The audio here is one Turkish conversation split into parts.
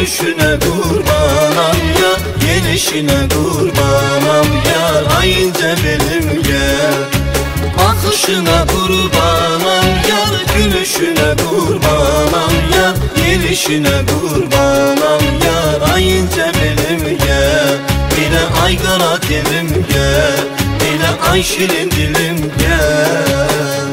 gülüşüne kurbanam yar, gelişine kurbanam yar, ayınca benim gel. Bakışına kurbanam yar, gülüşüne kurbanam yar, gelişine kurbanam yar, ayınca benim gel. Bile ay kara dilim gel, bile ay şirin dilim gel.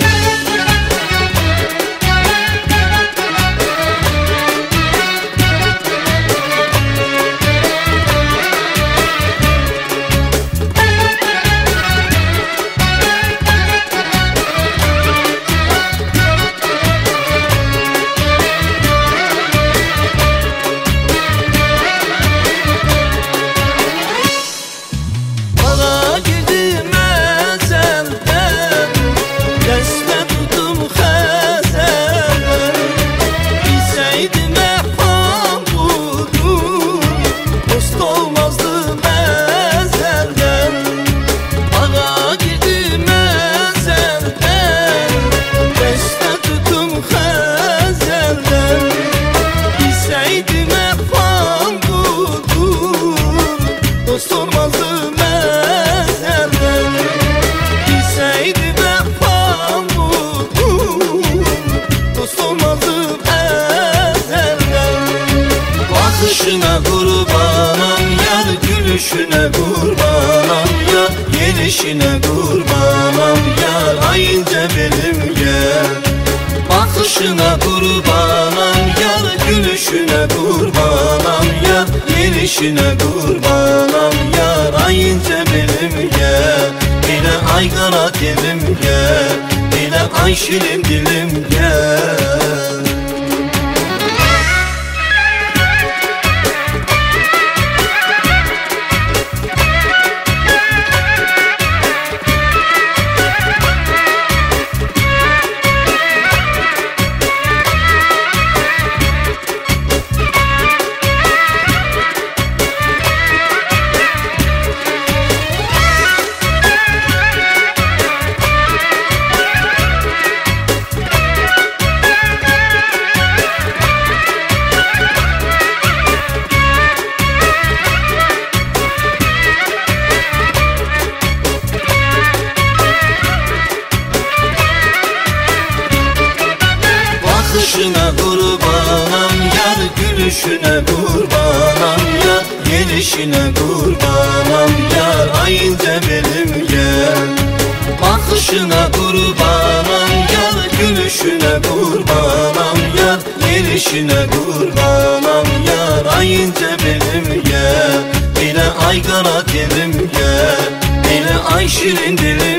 Bakışına kurbanam yar, gülüşüne kurbanam yar, gelişine kurbanam yar, ayınca benim gel. Bakışına kurbanam yar, gülüşüne kurbanam yar, gelişine kurbanam yar, ayınca benim gel. Bile ay kara dilim gel, bile ay şirin dilim gel. Bakışına kurbanam yar, gülüşüne kurbanam yar, gelişine kurbanam yar, ayınca benim gel. Bakışına kurbanam yar, gülüşüne kurbanam yar, gelişine kurbanam yar, ayınca benim gel. Bile ay kara dilim gel, bile ay şirin dilim